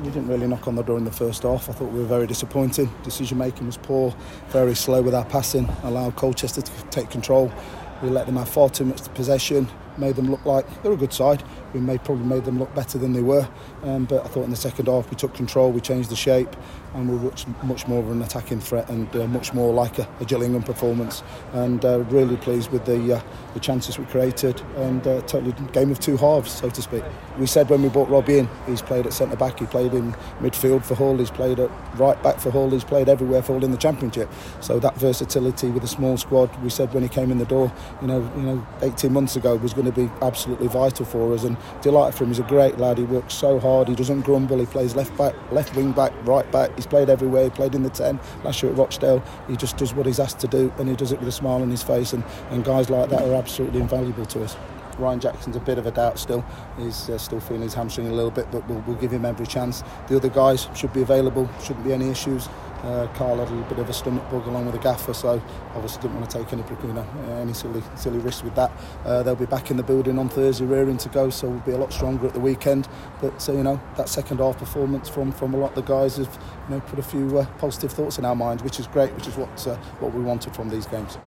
he didn't really knock on the door in the first half. I thought we were very disappointing. Decision making was poor, very slow with our passing, allowed Colchester to take control. We let them have far too much possession, made them look like they're a good side. We probably made them look better than they were. But I thought in the second half we took control, we changed the shape, and we were much more of an attacking threat and much more like a Gillingham performance. And really pleased with the chances we created, and totally game of two halves, so to speak. We said when we brought Robbie in, he's played at centre back, he played in midfield for Hull, he's played at right back for Hull, he's played everywhere for Hull in the Championship. So that versatility with a small squad, we said when he came in the door, 18 months ago, was going to be absolutely vital for us, and delighted for him. He's a great lad, he works so hard, he doesn't grumble, he plays left back, left wing back, right back, he's played everywhere, he played in the 10 last year at Rochdale. He just does what he's asked to do, and he does it with a smile on his face, and guys like that are absolutely invaluable to us. Ryan Jackson's a bit of a doubt still. He's still feeling his hamstring a little bit, but we'll give him every chance. The other guys should be available, shouldn't be any issues. Carl had a little bit of a stomach bug along with the gaffer, so obviously didn't want to take any silly risks with that. They'll be back in the building on Thursday, rearing to go, so we'll be a lot stronger at the weekend. But that second half performance from a lot of the guys have put a few positive thoughts in our minds, which is great, which is what we wanted from these games.